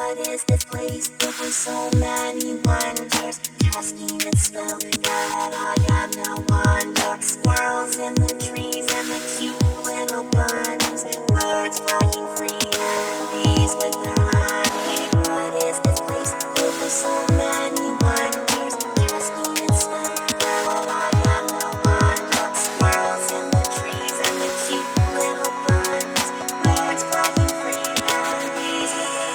What is this place filled with so many wonders? Casting its spell that I am no wonder. Squirrels in the trees and the cute little bunnies. Birds flying free and bees with their honey. What is this place filled with so many wonders? Casting its spell that I am no wonder. Squirrels in the trees and the cute little bunnies. Birds flying free and bees with their